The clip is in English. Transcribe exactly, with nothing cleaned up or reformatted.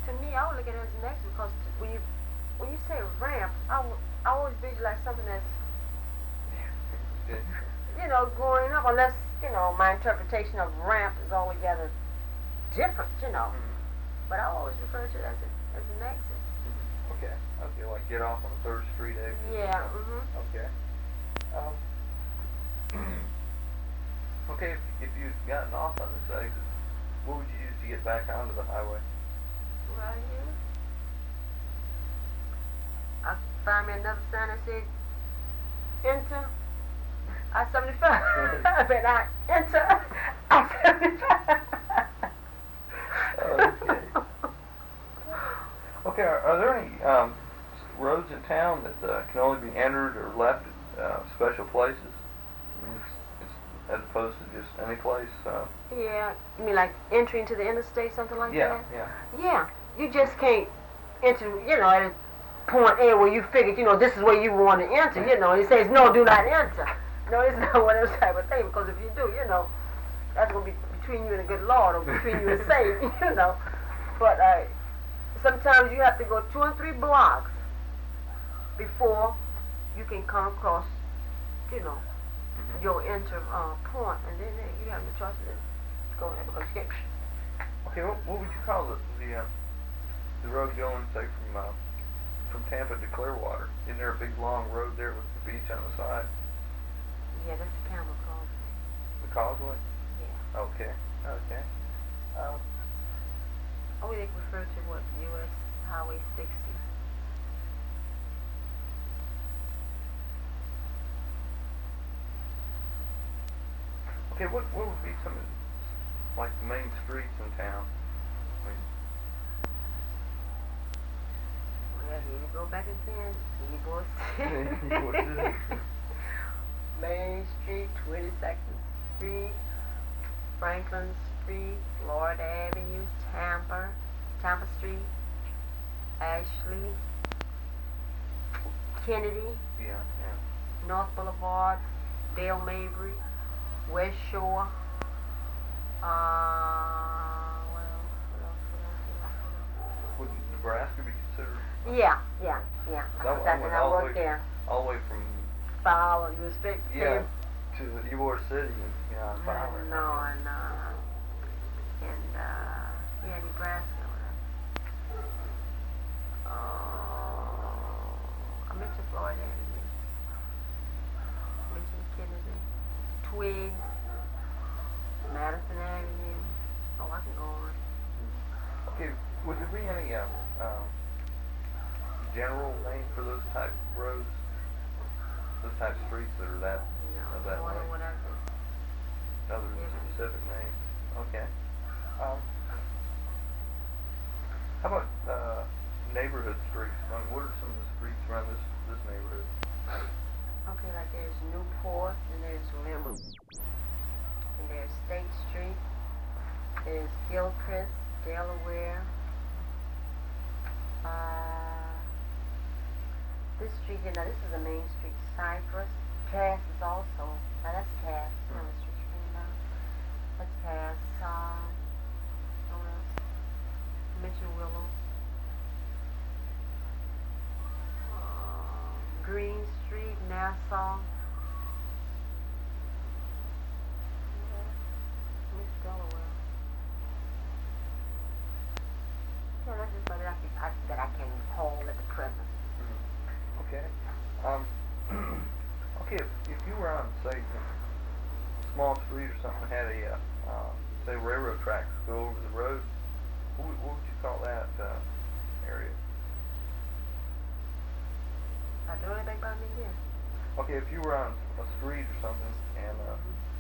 to me, I would look at it as an exit because when you when you say ramp, I, w- I always visualize something that's you know going up. Unless you know my interpretation of ramp is altogether different, you know. Mm-hmm. But I always refer to it as a, as an exit. Mm-hmm. Okay. Okay. Like get off on Third Street exit. Yeah. Mhm. Okay. Um. Okay. If if you'd gotten off on this exit, what would you use to get back onto the highway? Well, you. I find me another sign that says enter I seventy-five. But I enter I seventy-five. Okay. Okay. Are, are there any um, roads in town that uh, can only be entered or left at uh, special places? I mean, it's, it's, as opposed to just any place. Uh, Yeah, you mean like entering to the interstate, something like yeah. that? Yeah. Yeah, you just can't enter, you know, at a point A where you figured, you know, this is where you want to enter, you know, and it says, no, do not enter. No, it's not one of those type of things, because if you do, you know, that's going to be between you and the good Lord, or between you and Satan, you know. But uh, sometimes you have to go two and three blocks before you can come across, you know, Mm-hmm. your enter uh, point, and then uh, you have no choice to go in because you can't. Okay. What, what would you call the the, uh, the road going, say, from uh, from Tampa to Clearwater? Isn't there a big long road there with the beach on the side? Yeah, that's a camel crossing. The causeway? Yeah. Okay. Okay. Um, Oh, they refer to what U S Highway sixty. okay. What what would be some of the, like the main streets in town? I mean, Well, here you go back again. Ybor City. Ybor City. Main Street, twenty-second Street, Franklin Street, Florida Avenue, Tampa, Tampa Street, Ashley, Kennedy, yeah, yeah. North Boulevard, Dale Mabry, West Shore, uh, what else, what else, what else, what else, Would Nebraska be considered? what else? Yeah, yeah, yeah. So I That's went when I all the worked way- there. All the way from Fowler, you respect yeah to Ybor City, you know, on Fowler. No, and uh, and uh, yeah, Nebraska. Oh, I mentioned Florida Avenue. I mentioned Kennedy, Twiggs, Madison Avenue. Oh, I can go on. Okay, would there be any uh, um, general name for those type roads, those type streets that are that No, of that more than way? what I did. Other than Yeah. specific names? Okay. Um, how about uh, neighborhood streets? I mean, what are some of the streets around this this neighborhood? Okay, like there's Newport, and there's Limber, and there's State Street, there's Gilchrist, Delaware. Uh, this street, you know, this is a main street, Cypress. Cass is also, now that's Cass, you know, the street street now. That's Cass. Uh, what else? Mention Willow. Uh, Green Street, Nassau. Miss Delaware. Yeah, that's just what I can, I, that I can recall at the present. Mm-hmm. Okay. Um, okay, if, if you were on, say, a small street or something, had a, uh, uh, say, railroad tracks go over the road, what would, what would you call that uh, area? I don't know anything about me here. Okay, if you were on a street or something, and uh,